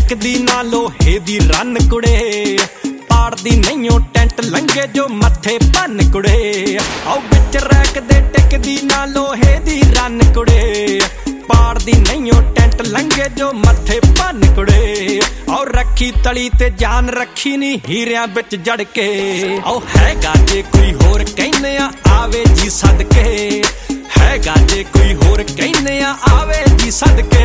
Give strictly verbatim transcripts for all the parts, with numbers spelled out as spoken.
टेकदी ना लोहे दी रन कुड़े पाड़दी नहीं टेंट लंघे जो मथे भन कुड़े आओ बिच रैक दे टेकदी ना लोहे दी रन कुड़े पाड़दी नहीं टेंट लंघे जो मथे भन कुड़े आओ रखी तली ते जान रखी नी हीरियां बिच जड़ के आओ हैगा जे कोई होर कहने आवे जी सदके हैगा जे कोई होर कहने आवे जी सदके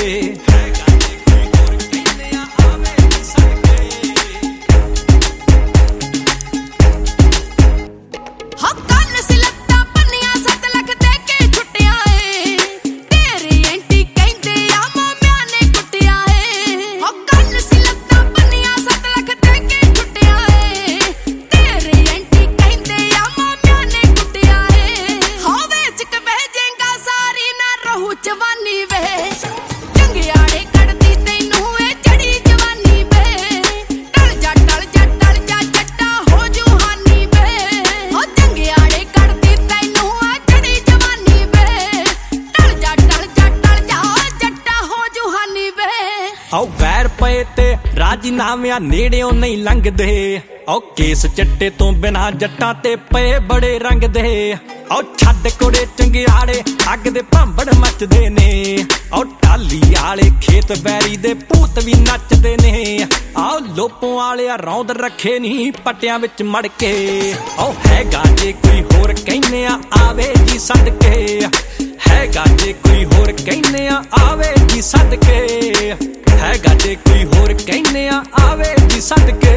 जवानी वे चंगियाड़े कड़दी तैनू ए चढ़ी जवानी वे टल जा टल जा टल जा जट्टा हो जुहानी वे हो चंगियाड़े कड़दी तैनू ए चढ़ी जवानी वे टल जा टल जा टल जा जट्टा हो जुहानी वे आओ वैर पए ते राजीनामियां नेड़ियों नहीं लंघदे आओ केस चिट्टे तो बिना जट्टां ते पए बड़े रंग दे आओ छड्ड कुड़े चंगियाड़े अग दे भांबड़ मचदे ने आओ टाली आले खेत बैरी दे भूत भी नचदे ने आओ लोपों आले रौंद रखे नी पट्टियां विच मड़ के आओ हैगा जे कोई होर कहने आवे जी सदके हैगा जे कोई होर कहने आवे जी सदके हैगा जे कोई होर कहने आवे जी सदके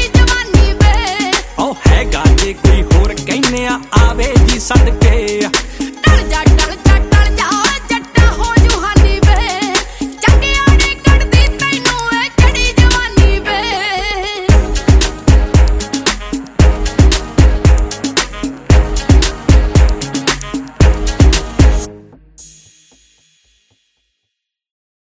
कोई होर कहने आवे जी सदके।